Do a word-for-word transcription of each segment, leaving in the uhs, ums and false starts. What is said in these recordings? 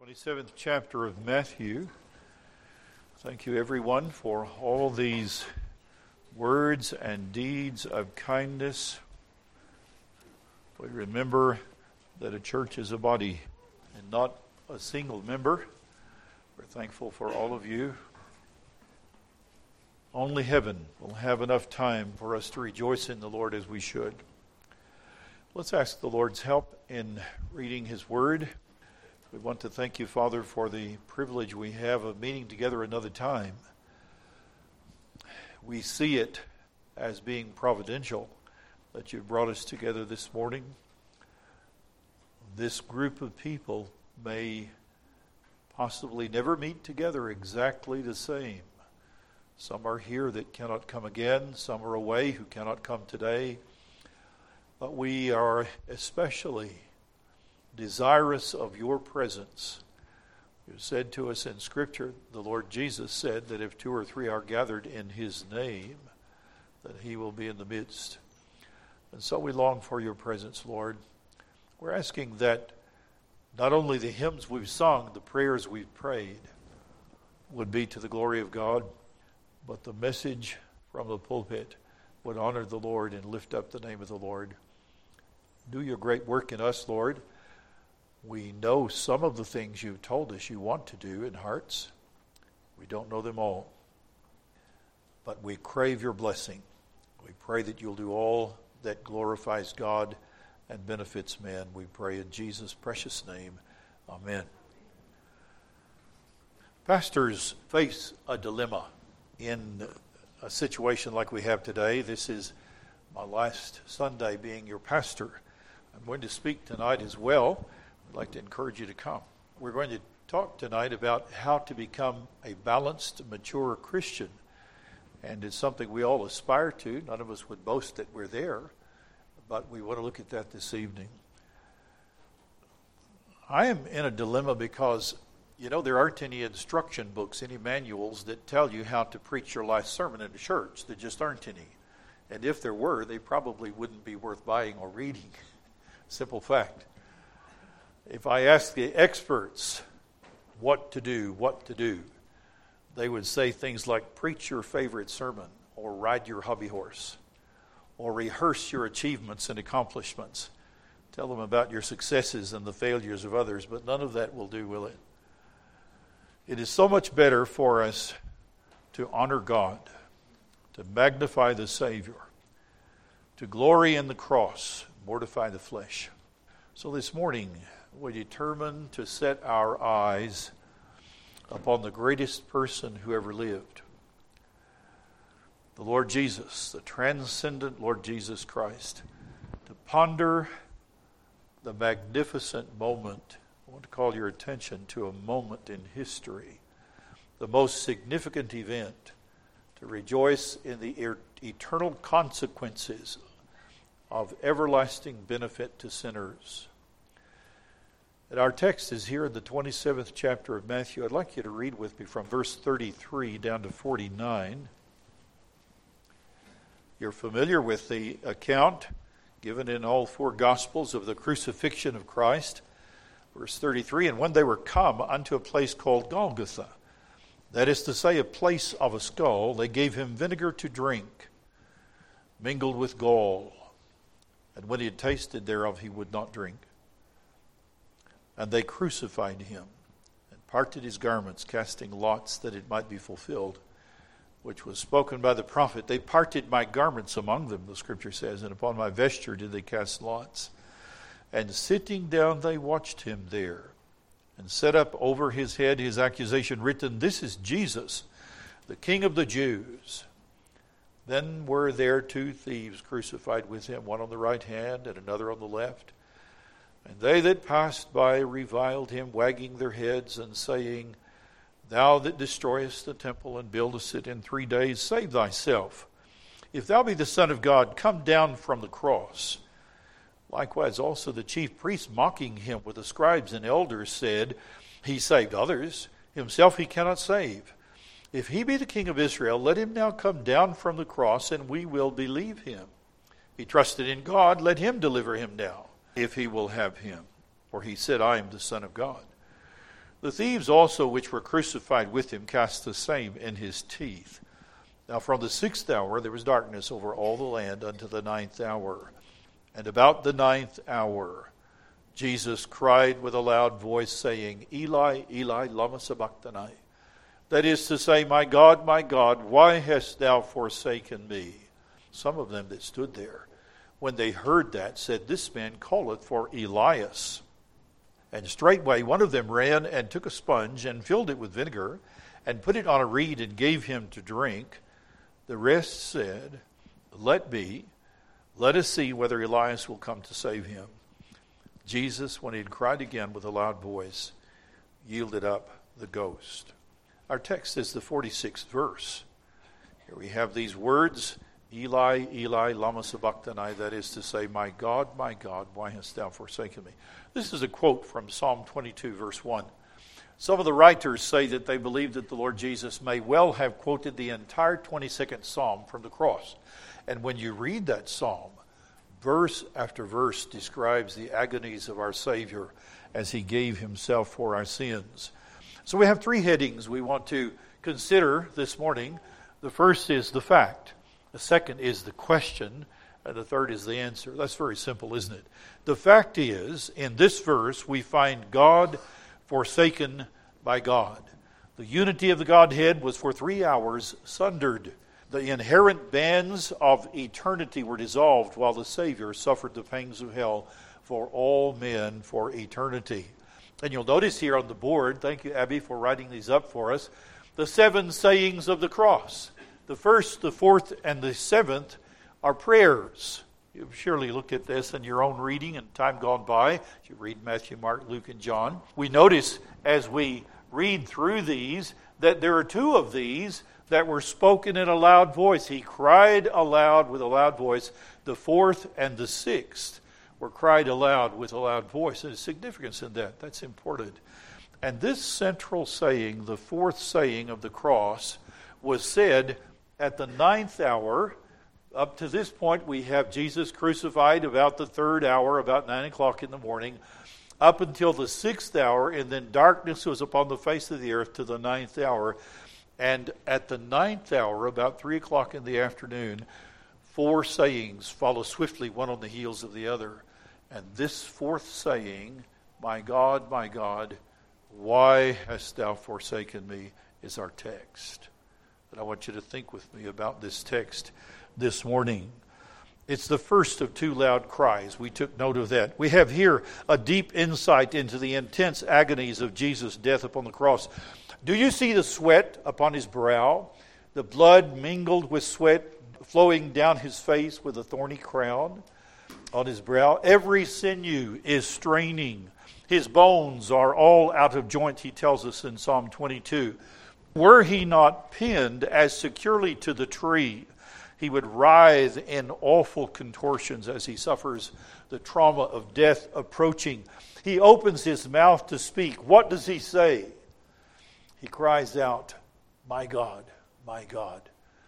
twenty-seventh chapter of Matthew. Thank you, everyone, for all these words and deeds of kindness. We remember that a church is a body and not a single member. We're thankful for all of you. Only heaven will have enough time for us to rejoice in the Lord as we should. Let's ask the Lord's help in reading His Word. We want to thank you, Father, for the privilege we have of meeting together another time. We see it as being providential that you've brought us together this morning. This group of people may possibly never meet together exactly the same. Some are here that cannot come again. Some are away who cannot come today. But we are especially desirous of your presence. You said to us in Scripture, the Lord Jesus said that if two or three are gathered in His name, that He will be in the midst. And so we long for your presence, Lord. We're asking that not only the hymns we've sung, the prayers we've prayed, would be to the glory of God, but the message from the pulpit would honor the Lord and lift up the name of the Lord. Do your great work in us, Lord. We know some of the things you've told us you want to do in hearts. We don't know them all. But we crave your blessing. We pray that you'll do all that glorifies God and benefits men. We pray in Jesus' precious name. Amen. Pastors face a dilemma in a situation like we have today. This is my last Sunday being your pastor. I'm going to speak tonight as well. I'd like to encourage you to come. We're going to talk tonight about how to become a balanced, mature Christian. And it's something we all aspire to. None of us would boast that we're there, but we want to look at that this evening. I am in a dilemma because, you know, there aren't any instruction books, any manuals that tell you how to preach your last sermon in a church. There just aren't any. And if there were, they probably wouldn't be worth buying or reading. Simple fact. If I ask the experts what to do, what to do, they would say things like preach your favorite sermon, or ride your hobby horse, or rehearse your achievements and accomplishments. Tell them about your successes and the failures of others, but none of that will do, will it? It is so much better for us to honor God, to magnify the Savior, to glory in the cross, mortify the flesh. So this morning, we determine to set our eyes upon the greatest person who ever lived, the Lord Jesus, the transcendent Lord Jesus Christ, to ponder the magnificent moment. I want to call your attention to a moment in history, the most significant event, to rejoice in the eternal consequences of everlasting benefit to sinners. And our text is here in the twenty-seventh chapter of Matthew. I'd like you to read with me from verse thirty-three down to forty-nine. You're familiar with the account given in all four Gospels of the crucifixion of Christ. Verse thirty-three, and when they were come unto a place called Golgotha, that is to say, a place of a skull, they gave him vinegar to drink, mingled with gall. And when he had tasted thereof, he would not drink. And they crucified him, and parted his garments, casting lots that it might be fulfilled, which was spoken by the prophet. They parted my garments among them, the Scripture says, and upon my vesture did they cast lots. And sitting down they watched him there, and set up over his head his accusation written, This is Jesus, the King of the Jews. Then were there two thieves crucified with him, one on the right hand and another on the left. And they that passed by reviled him, wagging their heads and saying, Thou that destroyest the temple and buildest it in three days, save thyself. If thou be the Son of God, come down from the cross. Likewise also the chief priests, mocking him with the scribes and elders, said, He saved others, himself he cannot save. If he be the King of Israel, let him now come down from the cross, and we will believe him. He trusted in God, let him deliver him now, if he will have him. For he said, I am the Son of God. The thieves also which were crucified with him cast the same in his teeth. Now from the sixth hour there was darkness over all the land unto the ninth hour. And about the ninth hour Jesus cried with a loud voice, saying, Eli, Eli, lama sabachthani. That is to say, My God, my God, why hast thou forsaken me? Some of them that stood there, when they heard that, said, This man calleth for Elias. And straightway one of them ran and took a sponge and filled it with vinegar and put it on a reed and gave him to drink. The rest said, Let be, let us see whether Elias will come to save him. Jesus, when he had cried again with a loud voice, yielded up the ghost. Our text is the forty-sixth verse. Here we have these words, Eli, Eli, lama sabachthani, that is to say, My God, my God, why hast thou forsaken me? This is a quote from Psalm twenty-two, verse one. Some of the writers say that they believe that the Lord Jesus may well have quoted the entire twenty-second Psalm from the cross. And when you read that Psalm, verse after verse describes the agonies of our Savior as he gave himself for our sins. So we have three headings we want to consider this morning. The first is the fact. The second is the question. And the third is the answer. That's very simple, isn't it? The fact is, in this verse, we find God forsaken by God. The unity of the Godhead was for three hours sundered. The inherent bands of eternity were dissolved while the Savior suffered the pangs of hell for all men for eternity. And you'll notice here on the board, thank you, Abby, for writing these up for us, the seven sayings of the cross. The first, the fourth, and the seventh are prayers. You've surely looked at this in your own reading in time gone by. If you read Matthew, Mark, Luke, and John. We notice as we read through these that there are two of these that were spoken in a loud voice. He cried aloud with a loud voice. The fourth and the sixth were cried aloud with a loud voice. There's significance in that. That's important. And this central saying, the fourth saying of the cross, was said at the ninth hour. Up to this point, we have Jesus crucified about the third hour, about nine o'clock in the morning, up until the sixth hour, and then darkness was upon the face of the earth to the ninth hour. And at the ninth hour, about three o'clock in the afternoon, four sayings follow swiftly, one on the heels of the other. And this fourth saying, My God, my God, why hast thou forsaken me, is our text. And I want you to think with me about this text this morning. It's the first of two loud cries. We took note of that. We have here a deep insight into the intense agonies of Jesus' death upon the cross. Do you see the sweat upon his brow? The blood mingled with sweat flowing down his face with a thorny crown on his brow. Every sinew is straining. His bones are all out of joint, he tells us in Psalm twenty-two. Were he not pinned as securely to the tree, he would writhe in awful contortions as he suffers the trauma of death approaching. He opens his mouth to speak. What does he say? He cries out, My God, my God,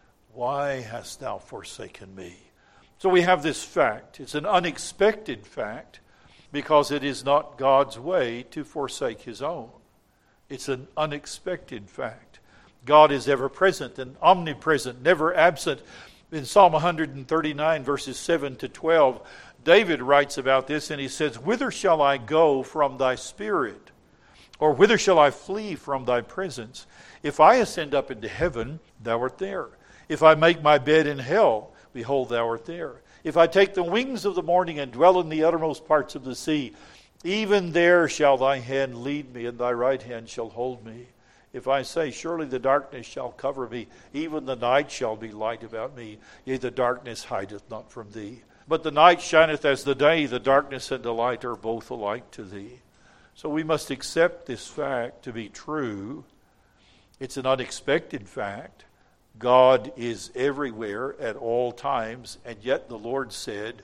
why hast thou forsaken me? So we have this fact. It's an unexpected fact because it is not God's way to forsake his own. It's an unexpected fact. God is ever present and omnipresent, never absent. In Psalm one thirty-nine, verses seven to twelve, David writes about this, and he says, Whither shall I go from thy spirit? Or whither shall I flee from thy presence? If I ascend up into heaven, thou art there. If I make my bed in hell, behold, thou art there. If I take the wings of the morning and dwell in the uttermost parts of the sea, even there shall thy hand lead me, and thy right hand shall hold me. If I say, Surely the darkness shall cover me, even the night shall be light about me, yea, the darkness hideth not from thee. But the night shineth as the day, the darkness and the light are both alike to thee. So we must accept this fact to be true. It's an unexpected fact. God is everywhere at all times, and yet the Lord said,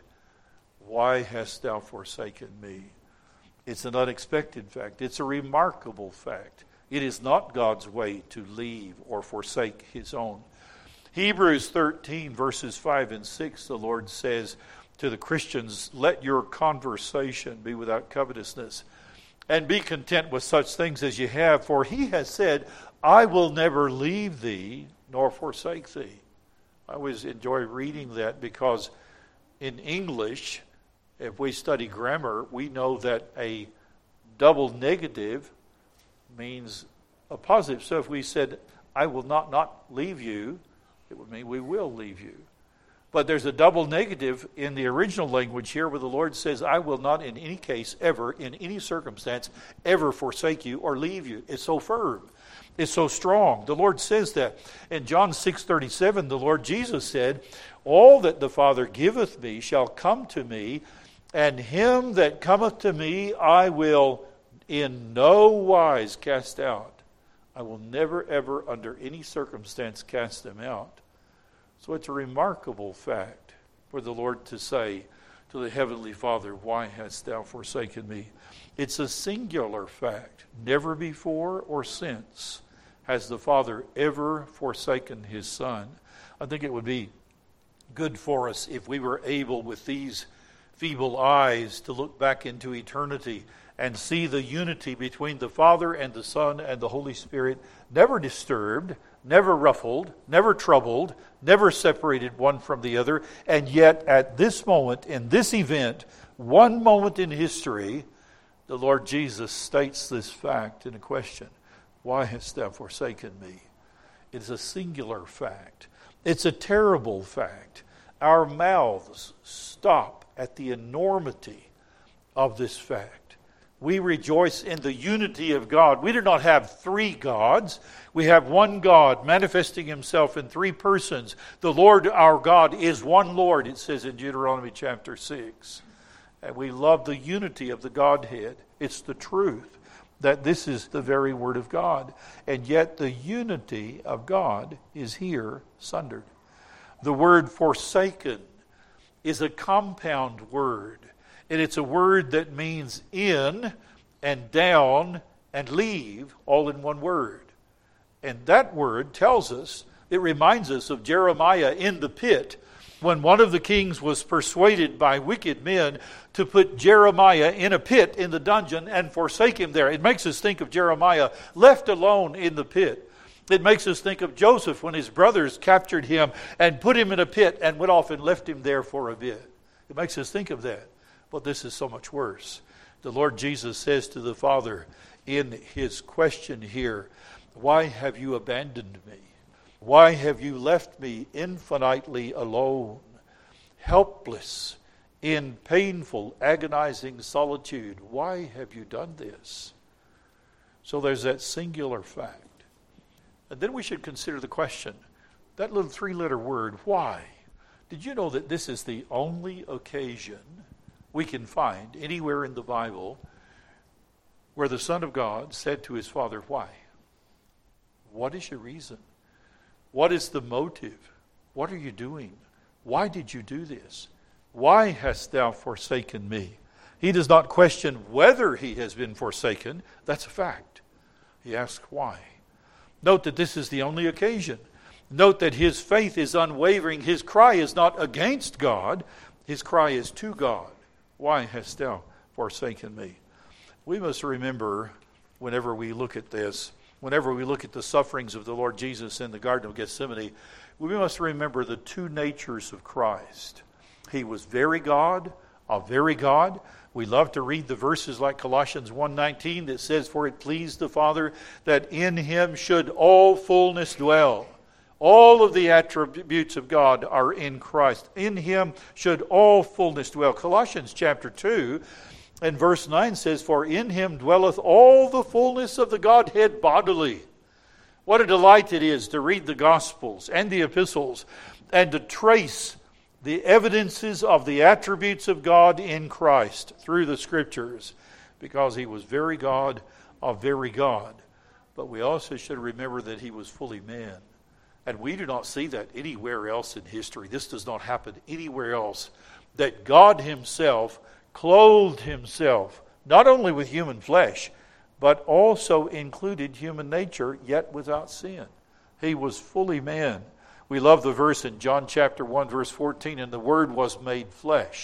Why hast thou forsaken me? It's an unexpected fact. It's a remarkable fact. It is not God's way to leave or forsake his own. Hebrews thirteen, verses five and six, the Lord says to the Christians, Let your conversation be without covetousness, and be content with such things as you have, for he has said, I will never leave thee nor forsake thee. I always enjoy reading that because in English, if we study grammar, we know that a double negative means a positive. So if we said, I will not not leave you, it would mean we will leave you. But there's a double negative in the original language here where the Lord says, I will not in any case, ever, in any circumstance, ever forsake you or leave you. It's so firm. It's so strong. The Lord says that. In John six thirty-seven, the Lord Jesus said, all that the Father giveth me shall come to me, and him that cometh to me I will in no wise cast out. I will never, ever, under any circumstance, cast them out. So it's a remarkable fact for the Lord to say to the Heavenly Father, why hast thou forsaken me? It's a singular fact. Never before or since has the Father ever forsaken his Son. I think it would be good for us if we were able with these feeble eyes to look back into eternity and see the unity between the Father and the Son and the Holy Spirit, never disturbed, never ruffled, never troubled, never separated one from the other. And yet at this moment, in this event, one moment in history, the Lord Jesus states this fact in a question. Why hast thou forsaken me? It's a singular fact. It's a terrible fact. Our mouths stop at the enormity of this fact. We rejoice in the unity of God. We do not have three gods. We have one God manifesting himself in three persons. The Lord our God is one Lord, it says in Deuteronomy chapter six. And we love the unity of the Godhead. It's the truth that this is the very Word of God. And yet the unity of God is here sundered. The word forsaken is a compound word. And it's a word that means in and down and leave all in one word. And that word tells us, it reminds us of Jeremiah in the pit when one of the kings was persuaded by wicked men to put Jeremiah in a pit in the dungeon and forsake him there. It makes us think of Jeremiah left alone in the pit. It makes us think of Joseph when his brothers captured him and put him in a pit and went off and left him there for a bit. It makes us think of that. But this is so much worse. The Lord Jesus says to the Father in his question here, why have you abandoned me? Why have you left me infinitely alone, helpless, in painful, agonizing solitude? Why have you done this? So there's that singular fact. And then we should consider the question, that little three-letter word, why? Did you know that this is the only occasion we can find anywhere in the Bible where the Son of God said to his Father, why? What is your reason? What is the motive? What are you doing? Why did you do this? Why hast thou forsaken me? He does not question whether he has been forsaken. That's a fact. He asks why. Note that this is the only occasion. Note that his faith is unwavering. His cry is not against God. His cry is to God. Why hast thou forsaken me? We must remember whenever we look at this, whenever we look at the sufferings of the Lord Jesus in the Garden of Gethsemane, we must remember the two natures of Christ. He was very God, a very God. We love to read the verses like Colossians one nineteen that says, for it pleased the Father that in him should all fullness dwell. All of the attributes of God are in Christ. In him should all fullness dwell. Colossians chapter two and verse nine says, for in him dwelleth all the fullness of the Godhead bodily. What a delight it is to read the Gospels and the epistles and to trace the evidences of the attributes of God in Christ through the Scriptures, because he was very God of very God. But we also should remember that he was fully man. And we do not see that anywhere else in history. This does not happen anywhere else. That God himself clothed himself, not only with human flesh, but also included human nature, yet without sin. He was fully man. We love the verse in John chapter one, verse fourteen, and the Word was made flesh.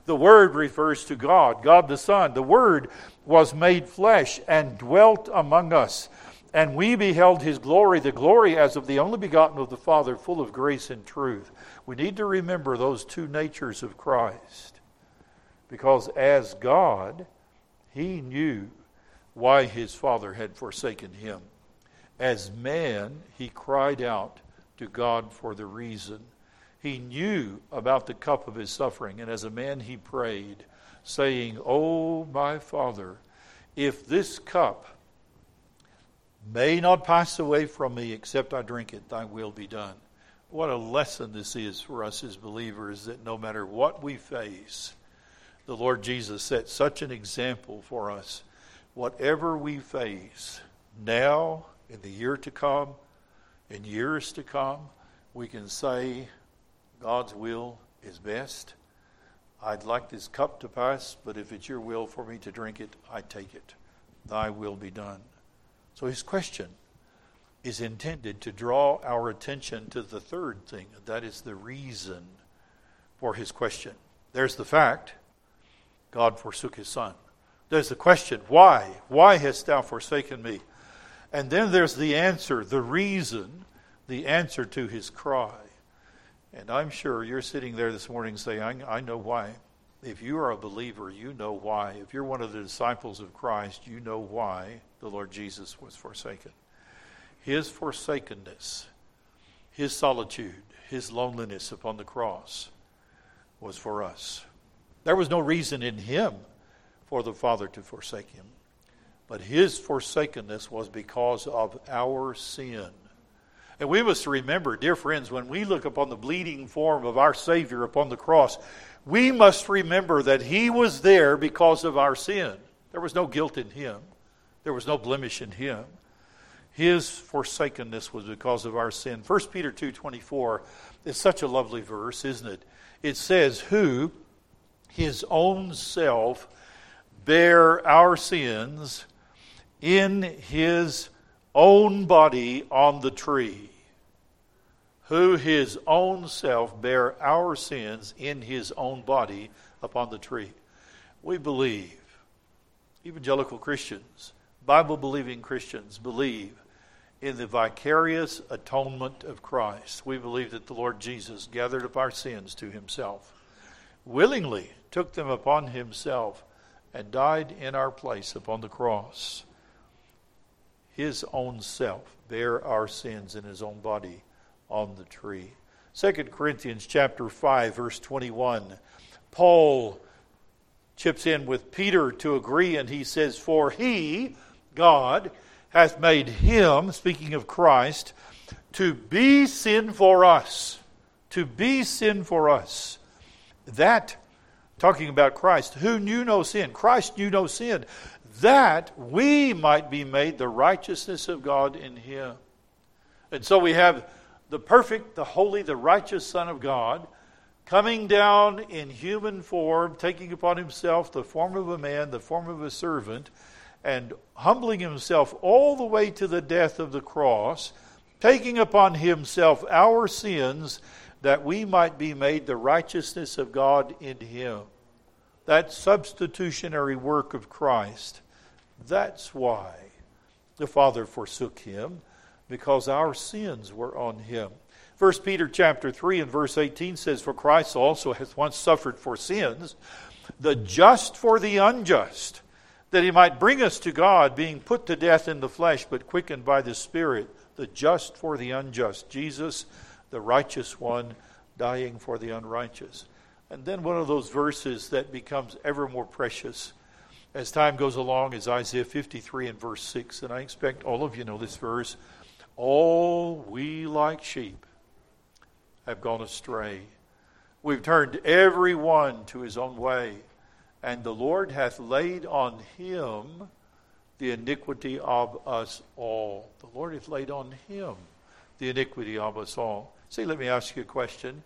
The Word refers to God, God the Son. The Word was made flesh and dwelt among us. And we beheld His glory, the glory as of the only begotten of the Father, full of grace and truth. We need to remember those two natures of Christ. Because as God, He knew why His Father had forsaken Him. As man, He cried out to God for the reason. He knew about the cup of His suffering, and as a man He prayed, saying, "O my Father, if this cup may not pass away from me except I drink it, Thy will be done." What a lesson this is for us as believers, that no matter what we face, the Lord Jesus set such an example for us. Whatever we face now, in the year to come, in years to come, we can say, God's will is best. I'd like this cup to pass, but if it's your will for me to drink it, I take it. Thy will be done. So his question is intended to draw our attention to the third thing, and that is the reason for his question. There's the fact, God forsook His Son. There's the question, why? Why hast thou forsaken me? And then there's the answer, the reason, the answer to his cry. And I'm sure you're sitting there this morning saying, I, I know why. If you are a believer, you know why. If you're one of the disciples of Christ, you know why the Lord Jesus was forsaken. His forsakenness, His solitude, His loneliness upon the cross was for us. There was no reason in Him for the Father to forsake Him. But His forsakenness was because of our sin. And we must remember, dear friends, when we look upon the bleeding form of our Savior upon the cross, we must remember that He was there because of our sin. There was no guilt in Him. There was no blemish in Him. His forsakenness was because of our sin. First Peter two twenty-four is such a lovely verse, isn't it? It says, who His own self bare our sins in His own body on the tree. Who His own self bare our sins in His own body upon the tree. We believe, evangelical Christians, Bible-believing Christians believe in the vicarious atonement of Christ. We believe that the Lord Jesus gathered up our sins to Himself, willingly took them upon Himself, and died in our place upon the cross. His own self bare our sins in His own body on the tree. Second Corinthians chapter five, verse twenty-one. Paul chips in with Peter to agree, and he says, for He, God, hath made Him, speaking of Christ, to be sin for us. To be sin for us. That, talking about Christ, who knew no sin. Christ knew no sin. That we might be made the righteousness of God in Him. And so we have the perfect, the holy, the righteous Son of God coming down in human form, taking upon Himself the form of a man, the form of a servant, and humbling Himself all the way to the death of the cross, taking upon Himself our sins, that we might be made the righteousness of God in Him. That substitutionary work of Christ. That's why the Father forsook Him, because our sins were on Him. First Peter chapter three and verse eighteen says, for Christ also hath once suffered for sins, the just for the unjust, that He might bring us to God, being put to death in the flesh, but quickened by the Spirit, the just for the unjust. Jesus, the righteous one, dying for the unrighteous. And then one of those verses that becomes ever more precious as time goes along is Isaiah fifty-three and verse six. And I expect all of you know this verse. All we like sheep have gone astray. We've turned every one to his own way. And the Lord hath laid on Him the iniquity of us all. The Lord hath laid on Him the iniquity of us all. See, let me ask you a question.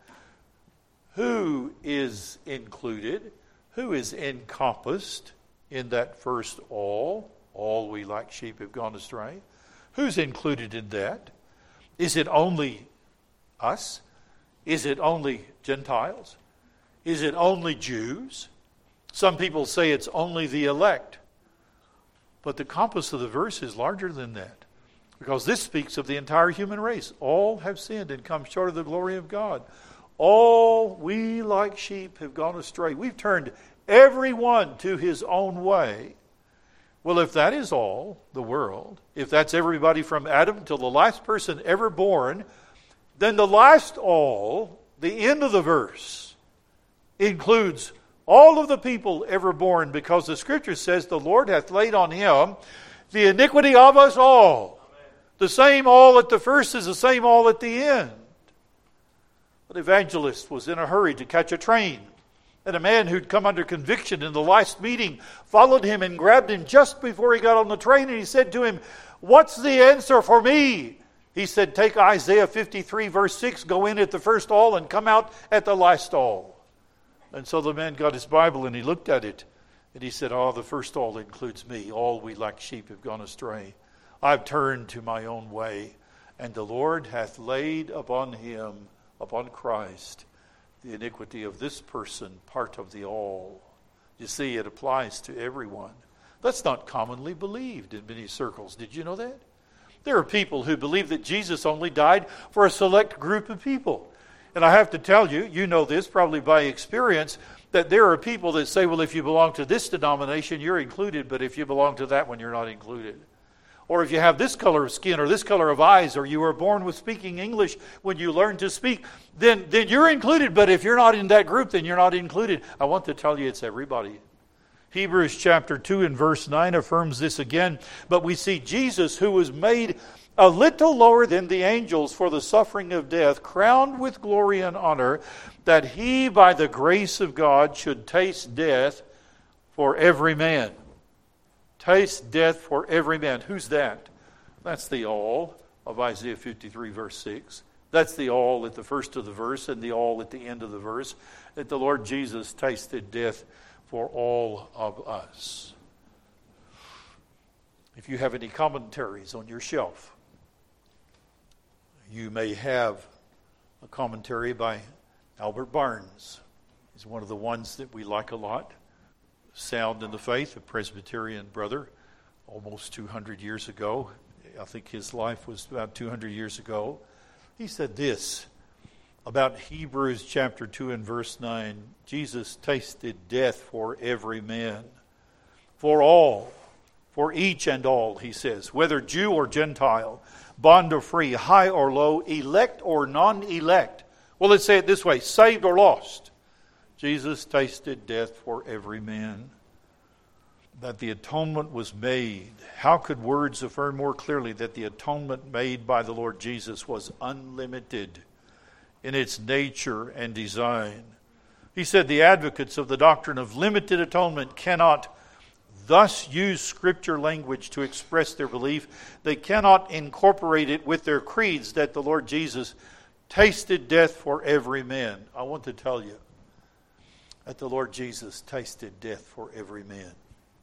Who is included? Who is encompassed in that first all? All we like sheep have gone astray. Who's included in that? Is it only us? Is it only Gentiles? Is it only Jews? Some people say it's only the elect. But the compass of the verse is larger than that. Because this speaks of the entire human race. All have sinned and come short of the glory of God. All we like sheep have gone astray. We've turned everyone to his own way. Well, if that is all the world, if that's everybody from Adam till the last person ever born, then the last all, the end of the verse, includes all of the people ever born, because the Scripture says the Lord hath laid on him the iniquity of us all. The same all at the first is the same all at the end. An evangelist was in a hurry to catch a train, and a man who'd come under conviction in the last meeting followed him and grabbed him just before he got on the train, and he said to him, "What's the answer for me?" He said, "Take Isaiah fifty-three verse six, go in at the first all and come out at the last all." And so the man got his Bible and he looked at it, and he said, "Oh, the first all includes me. All we like sheep have gone astray. I've turned to my own way, and the Lord hath laid upon him, upon Christ, the iniquity of this person, part of the all." You see, it applies to everyone. That's not commonly believed in many circles. Did you know that? There are people who believe that Jesus only died for a select group of people. And I have to tell you, you know this probably by experience, that there are people that say, well, if you belong to this denomination, you're included, but if you belong to that one, you're not included. Or if you have this color of skin or this color of eyes, or you were born with speaking English when you learn to speak, then, then you're included. But if you're not in that group, then you're not included. I want to tell you it's everybody. Hebrews chapter two and verse nine affirms this again. But we see Jesus, who was made a little lower than the angels for the suffering of death, crowned with glory and honor, that he by the grace of God should taste death for every man. Taste death for every man. Who's that? That's the all of Isaiah fifty-three verse six. That's the all at the first of the verse and the all at the end of the verse. That the Lord Jesus tasted death for all of us. If you have any commentaries on your shelf, you may have a commentary by Albert Barnes. He's one of the ones that we like a lot. Sound in the faith, a Presbyterian brother, almost two hundred years ago. I think his life was about two hundred years ago. He said this about Hebrews chapter two and verse nine. Jesus tasted death for every man. For all, for each and all, he says, whether Jew or Gentile, bond or free, high or low, elect or non-elect. Well, let's say it this way, saved or lost. Jesus tasted death for every man. That the atonement was made. How could words affirm more clearly that the atonement made by the Lord Jesus was unlimited in its nature and design? He said the advocates of the doctrine of limited atonement cannot thus use Scripture language to express their belief. They cannot incorporate it with their creeds that the Lord Jesus tasted death for every man. I want to tell you that the Lord Jesus tasted death for every man.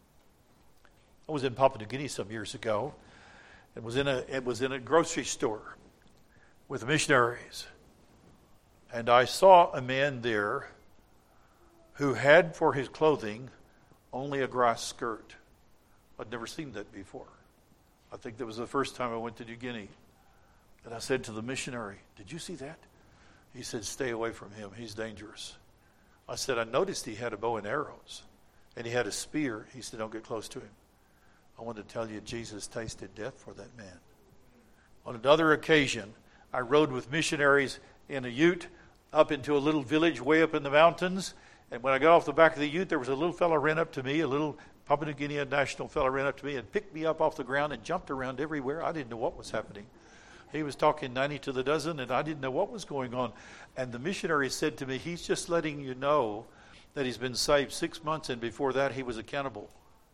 I was in Papua New Guinea some years ago. It was in a it was in a grocery store with missionaries. And I saw a man there who had for his clothing only a grass skirt. I'd never seen that before. I think that was the first time I went to New Guinea. And I said to the missionary, "Did you see that?" He said, "Stay away from him. He's dangerous." I said, "I noticed he had a bow and arrows, and he had a spear." He said, "Don't get close to him." I want to tell you, Jesus tasted death for that man. On another occasion, I rode with missionaries in a ute up into a little village way up in the mountains. And when I got off the back of the ute, there was a little fellow ran up to me, a little Papua New Guinea national fellow ran up to me and picked me up off the ground and jumped around everywhere. I didn't know what was happening. He was talking ninety to the dozen, and I didn't know what was going on. And the missionary said to me, "He's just letting you know that he's been saved six months, and before that he was a cannibal."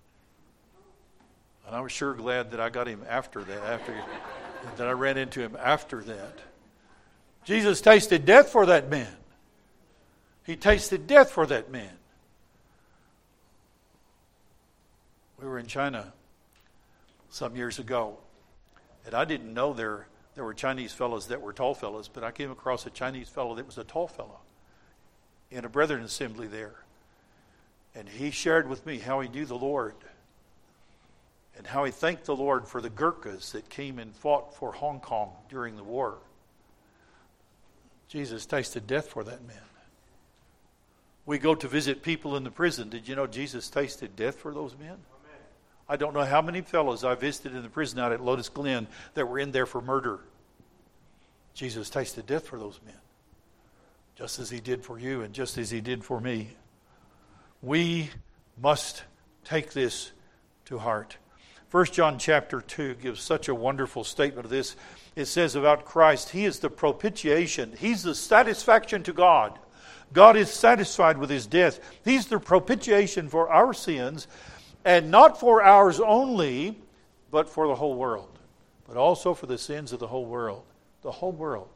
And I was sure glad that I got him after that, after that I ran into him after that. Jesus tasted death for that man. He tasted death for that man. We were in China some years ago, and I didn't know there there were Chinese fellows that were tall fellows, but I came across a Chinese fellow that was a tall fellow in a brethren assembly there. And he shared with me how he knew the Lord and how he thanked the Lord for the Gurkhas that came and fought for Hong Kong during the war. Jesus tasted death for that man. We go to visit people in the prison. Did you know Jesus tasted death for those men? Amen. I don't know how many fellows I visited in the prison out at Lotus Glen that were in there for murder. Jesus tasted death for those men, just as he did for you and just as he did for me. We must take this to heart. First John chapter two gives such a wonderful statement of this. It says about Christ, he is the propitiation. He's the satisfaction to God. God is satisfied with his death. He's the propitiation for our sins, and not for ours only, but for the whole world. But also for the sins of the whole world. The whole world.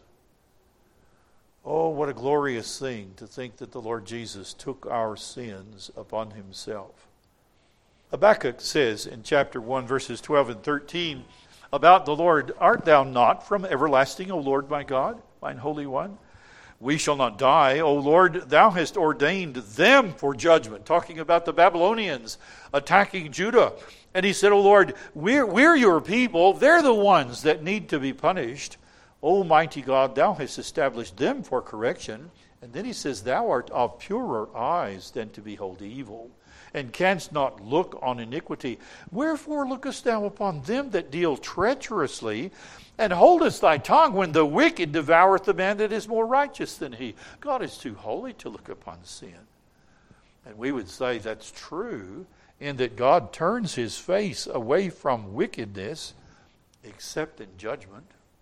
Oh, what a glorious thing to think that the Lord Jesus took our sins upon himself. Habakkuk says in chapter one, verses twelve and thirteen, about the Lord, art thou not from everlasting, O Lord my God, mine Holy One? We shall not die. O Lord, thou hast ordained them for judgment. Talking about the Babylonians attacking Judah. And he said, O Lord, we're, we're your people. They're the ones that need to be punished. O mighty God, thou hast established them for correction. And then he says, thou art of purer eyes than to behold evil, and canst not look on iniquity. Wherefore lookest thou upon them that deal treacherously, and holdest thy tongue when the wicked devoureth the man that is more righteous than he? God is too holy to look upon sin. And we would say that's true, in that God turns his face away from wickedness, except in judgment.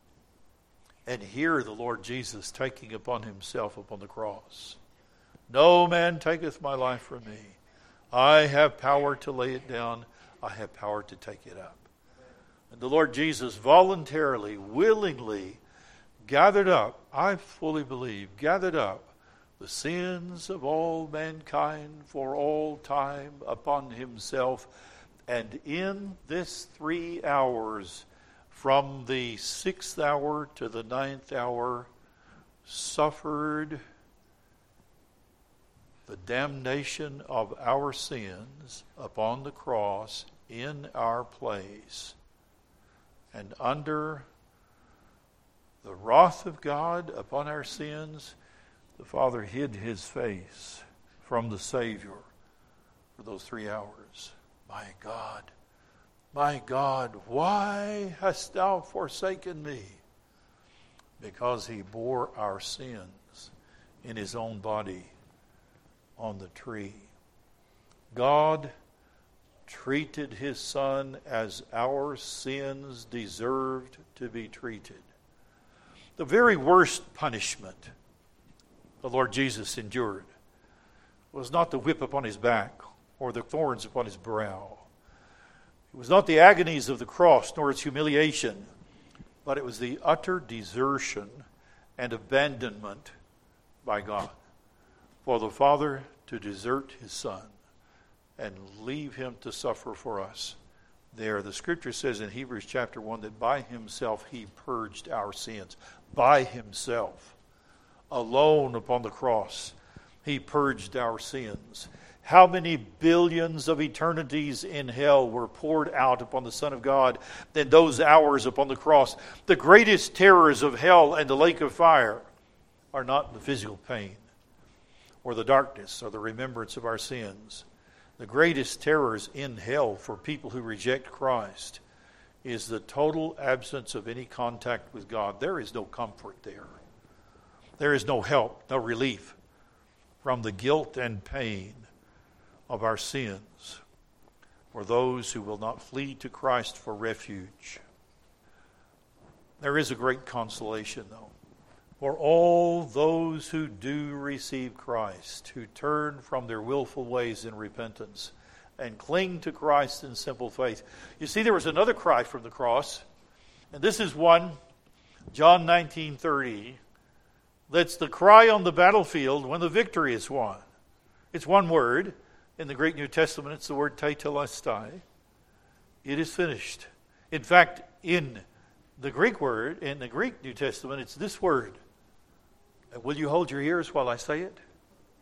And here the Lord Jesus taking upon himself upon the cross. No man taketh my life from me. I have power to lay it down. I have power to take it up. And the Lord Jesus voluntarily, willingly gathered up, I fully believe, gathered up the sins of all mankind for all time upon himself. And in this three hours, from the sixth hour to the ninth hour, suffered the damnation of our sins upon the cross in our place. And under the wrath of God upon our sins, the Father hid his face from the Savior for those three hours. My God, my God, why hast thou forsaken me? Because he bore our sins in his own body on the tree. God treated his Son as our sins deserved to be treated. The very worst punishment the Lord Jesus endured was not the whip upon his back or the thorns upon his brow. It was not the agonies of the cross nor its humiliation, but it was the utter desertion and abandonment by God. For the Father to desert his Son and leave him to suffer for us. There, the Scripture says in Hebrews chapter one that by himself he purged our sins. By himself, alone upon the cross, he purged our sins. How many billions of eternities in hell were poured out upon the Son of God in those hours upon the cross? The greatest terrors of hell and the lake of fire are not the physical pain or the darkness or the remembrance of our sins. The greatest terrors in hell for people who reject Christ is the total absence of any contact with God. There is no comfort there. There is no help, no relief from the guilt and pain of our sins for those who will not flee to Christ for refuge. There is a great consolation, though, for all those who do receive Christ, who turn from their willful ways in repentance and cling to Christ in simple faith. You see, there was another cry from the cross, and this is one, John nineteen thirty, that's the cry on the battlefield when the victory is won. It's one word. In the Greek New Testament, it's the word tetelestai. It is finished. In fact, in the Greek word, in the Greek New Testament, it's this word. Will you hold your ears while I say it?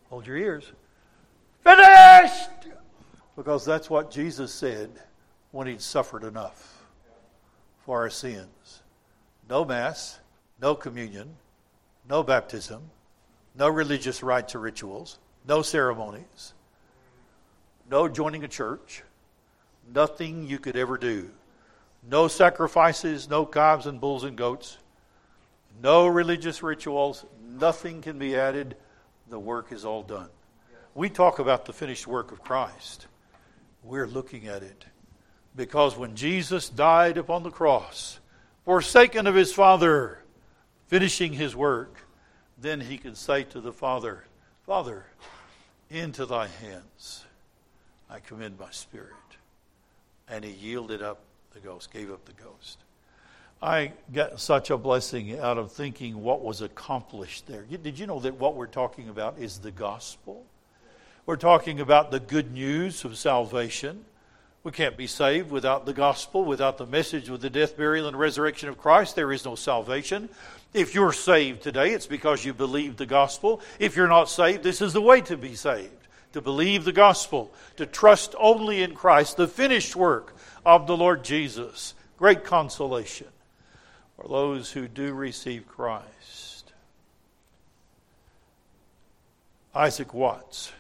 Hold your ears. Finished! Because that's what Jesus said when He'd suffered enough for our sins. No Mass, no communion, no baptism, no religious rites or rituals, no ceremonies, no joining a church, nothing you could ever do. No sacrifices, no calves and bulls and goats, no religious rituals, nothing can be added. The work is all done. We talk about the finished work of Christ. We're looking at it because when Jesus died upon the cross, forsaken of His Father, finishing His work, then He could say to the Father, Father, into Thy hands I commend my spirit. And He yielded up the ghost, gave up the ghost. I got such a blessing out of thinking what was accomplished there. Did you know that what we're talking about is the gospel? We're talking about the good news of salvation. We can't be saved without the gospel, without the message of the death, burial, and resurrection of Christ. There is no salvation. If you're saved today, it's because you believe the gospel. If you're not saved, this is the way to be saved. To believe the gospel, to trust only in Christ, the finished work of the Lord Jesus. Great consolation for those who do receive Christ. Isaac Watts.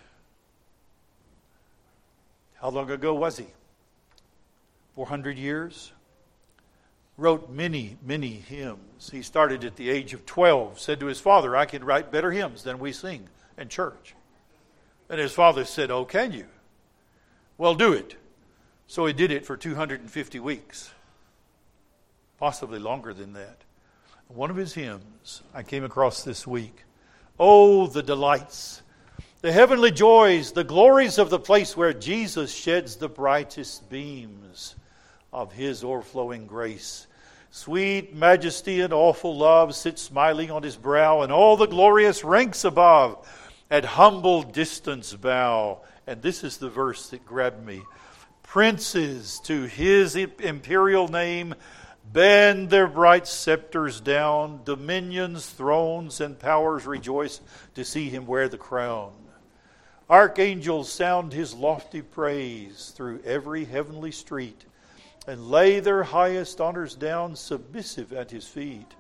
How long ago was he? four hundred years? Wrote many, many hymns. He started at the age of twelve. Said to his father, I can write better hymns than we sing in church. And his father said, oh, can you? Well, do it. So he did it for two hundred fifty weeks. Possibly longer than that. One of his hymns I came across this week. Oh, the delights, the heavenly joys, the glories of the place where Jesus sheds the brightest beams of His o'erflowing grace. Sweet majesty and awful love sit smiling on His brow, and all the glorious ranks above at humble distance bow. And this is the verse that grabbed me. Princes to His imperial name bend their bright scepters down. Dominions, thrones, and powers rejoice to see Him wear the crown. Archangels sound His lofty praise through every heavenly street, and lay their highest honors down submissive at His feet.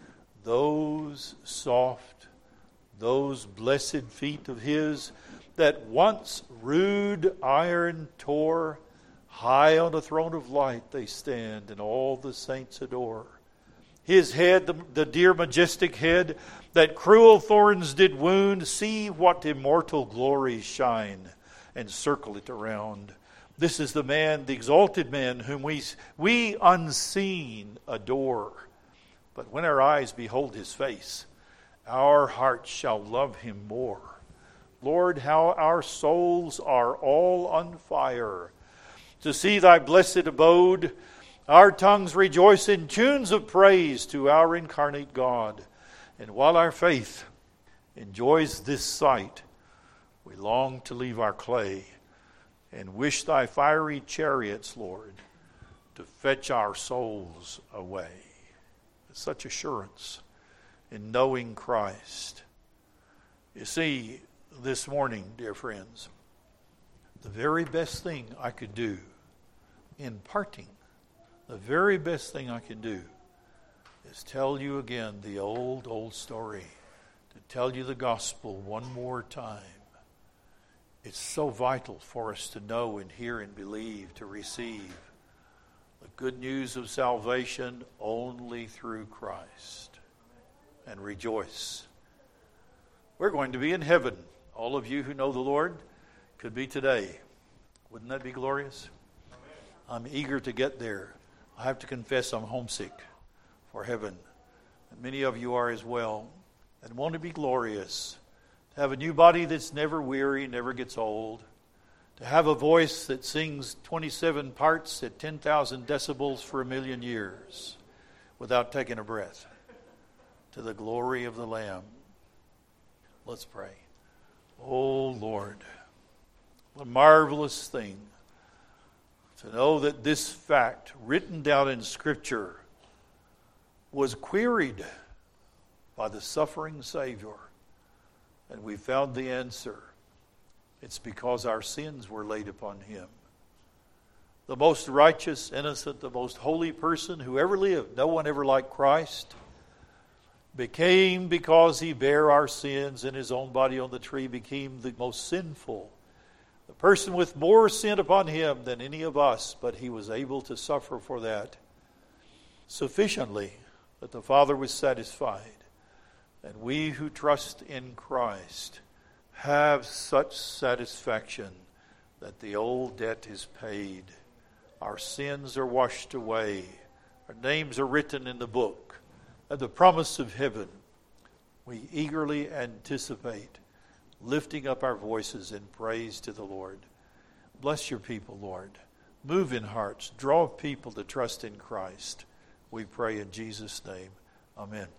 Those soft, those blessed feet of His that once rude iron tore, high on a throne of light they stand, and all the saints adore. His head, the, the dear majestic head, that cruel thorns did wound, see what immortal glories shine, and circle it around. This is the man, the exalted man, whom we, we unseen adore. But when our eyes behold His face, our hearts shall love Him more. Lord, how our souls are all on fire to see Thy blessed abode. Our tongues rejoice in tunes of praise to our incarnate God. And while our faith enjoys this sight, we long to leave our clay and wish Thy fiery chariots, Lord, to fetch our souls away. It's such assurance in knowing Christ. You see, this morning, dear friends, the very best thing I could do in parting, the very best thing I can do is tell you again the old, old story, to tell you the gospel one more time. It's so vital for us to know and hear and believe, to receive the good news of salvation only through Christ, and rejoice. We're going to be in heaven. All of you who know the Lord could be today. Wouldn't that be glorious? I'm eager to get there. I have to confess I'm homesick for heaven. And many of you are as well. And want to be glorious. To have a new body that's never weary, never gets old. To have a voice that sings twenty-seven parts at ten thousand decibels for a million years without taking a breath. To the glory of the Lamb. Let's pray. Oh Lord, what a marvelous thing to know that this fact written down in Scripture was queried by the suffering Savior And we found the answer. It's because our sins were laid upon him. The most righteous, innocent, the most holy person who ever lived, no one ever like Christ, became, because he bare our sins in his own body on the tree, became the most sinful, the person with more sin upon him than any of us, but he was able to suffer for that sufficiently that the Father was satisfied. And we who trust in Christ have such satisfaction that the old debt is paid. Our sins are washed away. Our names are written in the book. And the promise of heaven, we eagerly anticipate, lifting up our voices in praise to the Lord. Bless your people, Lord. Move in hearts. Draw people to trust in Christ. We pray in Jesus' name. Amen.